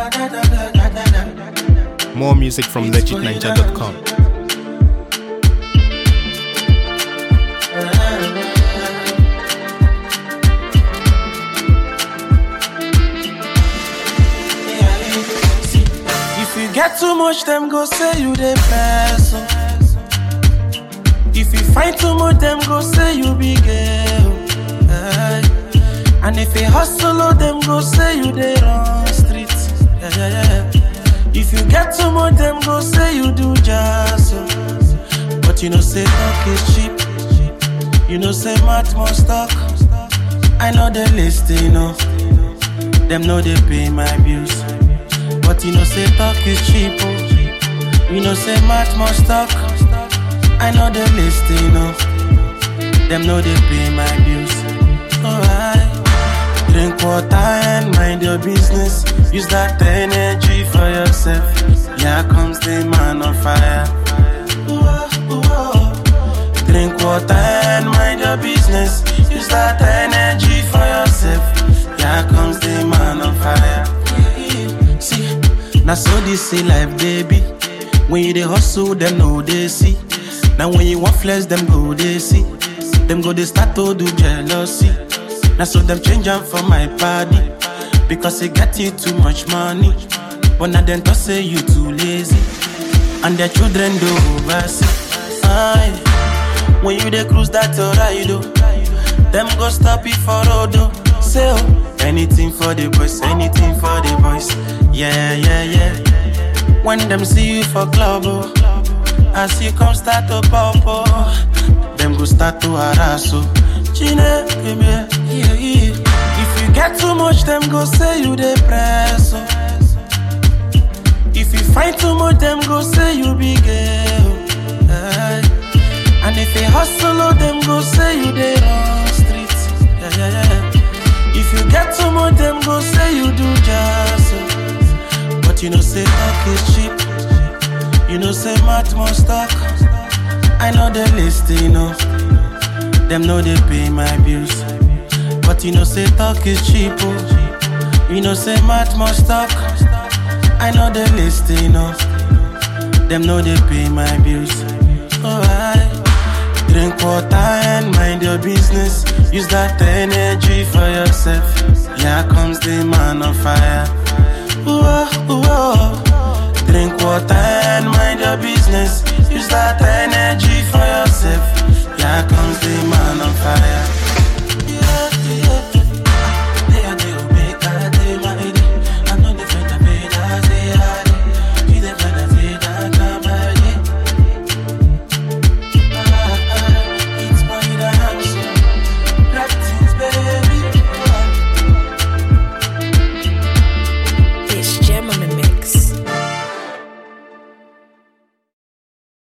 More music from legitninja.com. If you get too much, them go say you the best. If you find too much, them go say you be girl. And if you hustle, them go say you the wrong streets. If you get too much, them go say you do jazz. But you know say talk is cheap. You know say much more stock. I know the list, you know. Them know they pay my bills. But you know say talk is cheap. You know say much more stock. I know the list, you know. Them know they pay my bills. Alright. Drink water and mind your business. Use that energy for yourself. Here comes the man on fire. Drink water and mind your business. Use that energy for yourself. Here comes the man on fire. See, now so this is life, baby. When you dey hustle, them know they see. Now when you want flex, them go they see. Them go they start to do jealousy. Now so them change them for my party. Because they get you too much money. But now them to say you too lazy. And their children do oversee. Aye. When you dey cruise that ride, them go stop it for road. Say oh, anything for the boys, anything for the boys. Yeah, yeah, yeah. When them see you for club, as you come start to pop, them go start to harass. Chine, come here, yeah. If you get too much, them go say you the press. If you find too much, them go say you be girl. And if you hustle, them go say you the wrong streets. If you get too much, them go say you do jazz. But you know say talk is cheap. You know say much more stock. I know the list, you know. Them know they pay my bills. But you know say talk is cheap. You know say much more stock. I know the list, you know. Them know they pay my bills. Alright. Drink water and mind your business. Use that energy for yourself. Here comes the man on fire. Drink water and mind your business. Use that energy for yourself. Here comes the man on fire.